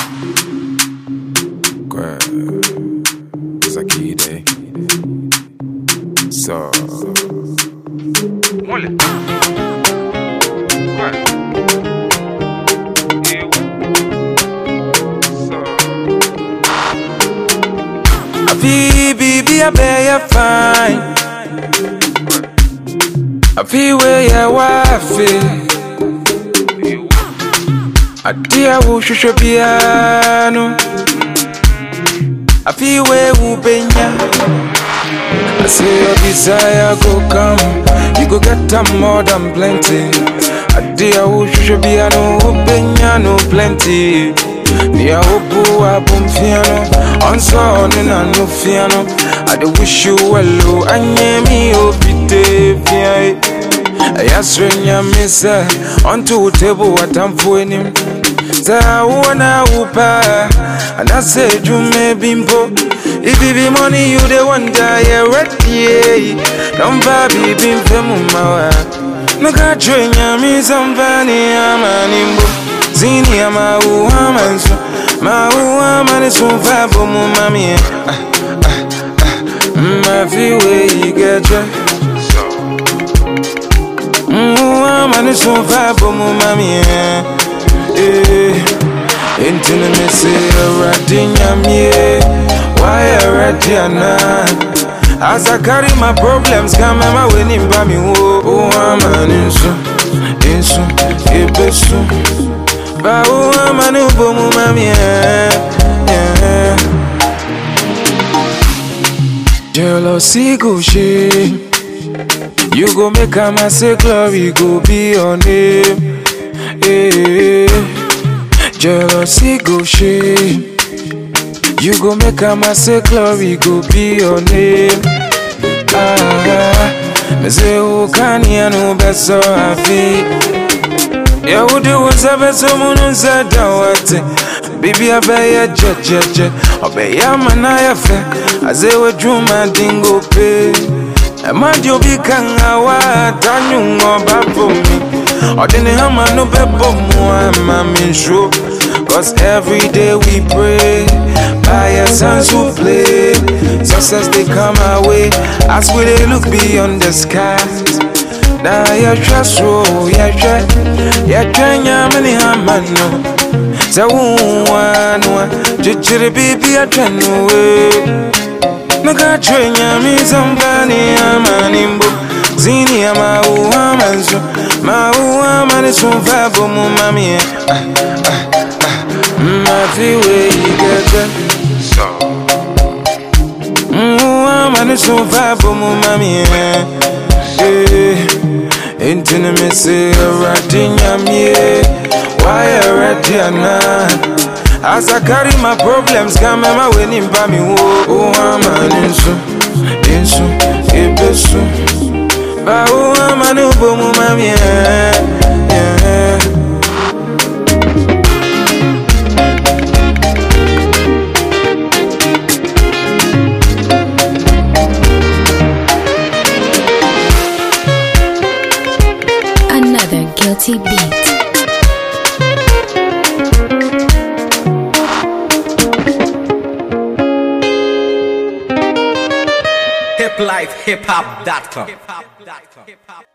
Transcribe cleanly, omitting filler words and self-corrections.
Zakide. So Mole. Baby, I bet you're fine. I feel where your wife is. I dear who should piano. I feel where who benya. I say your desire go come. You go get them more than plenty. I dear who should piano. Who benya no plenty. Nia obu abum fiano. On and no fiano. I do wish you well. Anye mi opite fiai. Yasrenya misa. Onto table what I'm for him. Za wana upa. And I said you may bimbo. If it be money you the wonder. Yeah, ready. Don't baby bim femuma. No ka trenya mi zambani amanimbo. Zini ama uhamanso. Ma uhamani sunfabo mu mami. Ma fi way you get ya. Uhamani sunfabo mu mami. Intini me say already nyamie. Why already ana? As I carry my problems, come my way in bami wo. Uhamani insu, ibesu. Ba uhamani ubo mu mami. Jealousy go shame. You go make a say glory go be your name. Jealousy go shame. You go make a say glory go be your name. Me say who can you no beso afi. Yeah, who do was a beso mununza dawate. Baby abaya jejeje. Obeya manaya fe. Aze we druma dingo pe. Emadio bikanga wa tanyungo babo mi. Ordine hama no bebo muwa mami show. Cause every day we pray. By your sons who play. Success they come our way. As we they look beyond the skies. Now you're just so, you're trying many hamano. So one, Jitty baby, I try no way. No got train me somebody, amanimbo. Zini ama uhamanzo. Ma uhamani sunfabo mu mami. Ma fi way you get ya. Uhamani sunfabo mu mami. Intini me say already nyamie. Why already ana? As I carry my problems, come my way in bami wo. Uhamani insu, ibesu. Ba uhamani ubo mu mami. Another guilty beat. hiplifehiphop.com